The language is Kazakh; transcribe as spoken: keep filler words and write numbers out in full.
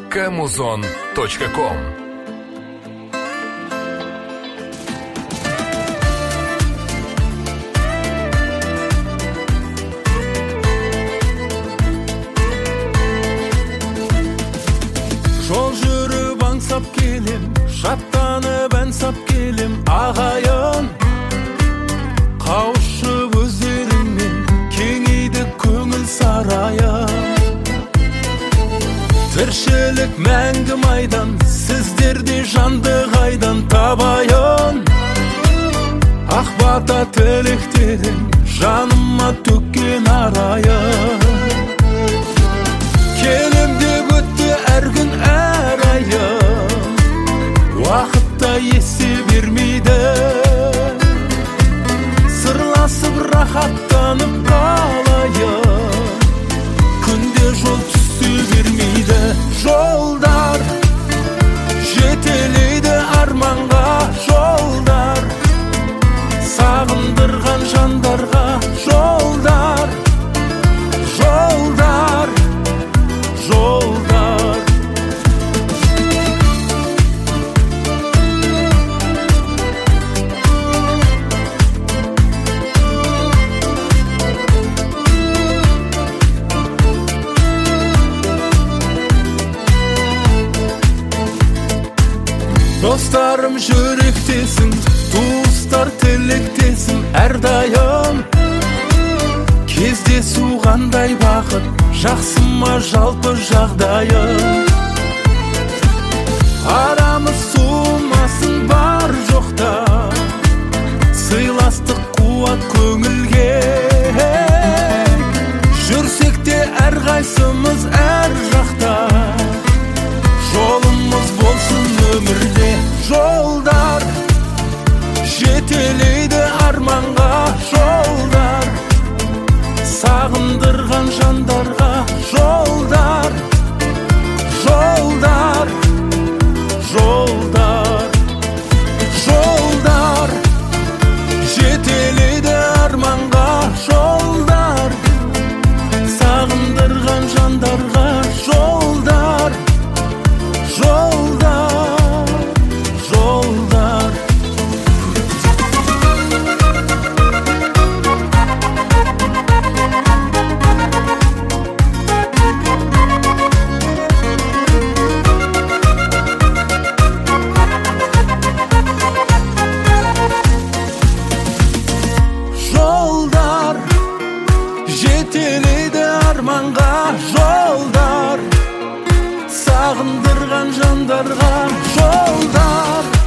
камузон точка ком. Жол жүріп аңсап келем, шаттанып ән сап келем, ағайын. Қауышып өздеріңмен, кеңейді көңіл сарайым. Тіршілік мәңгі майдан, сіздерде жанды қайдан табайын. Ақ бата тілектерің, жаныма төккен арайын. Келем деп өтті әр күн әр айым, уақытта есе бермейді. Сырласып рахаттанып қалайын, күнде жол түссе бермейді. Жолдар жетелейді арманға, жолдар сағындырған жандарға, жолдар, жолдар, жолдар. Достарым жүректесің, туыстар тілектесің әрдайым. Кездесу қандай бақыт, жақсы ма жалпы жағдайым. Арамыз суымасын бар жоқта, сыйластық қуат көңілге. Жүрсек те әр қайсымыз әр жақта, жолымыз болсын өмірде. Жолдар жетелейді арманға, жолдар сағындырған жандарға, жолдар, жолдар, жолдар, жолдар жетелейді арманға, жолдар сағындырған жандарға, жолдар, жолдар, жолдар. Жолдар жетелейді арманға, жолдар сағындырған жандарға, жолдар.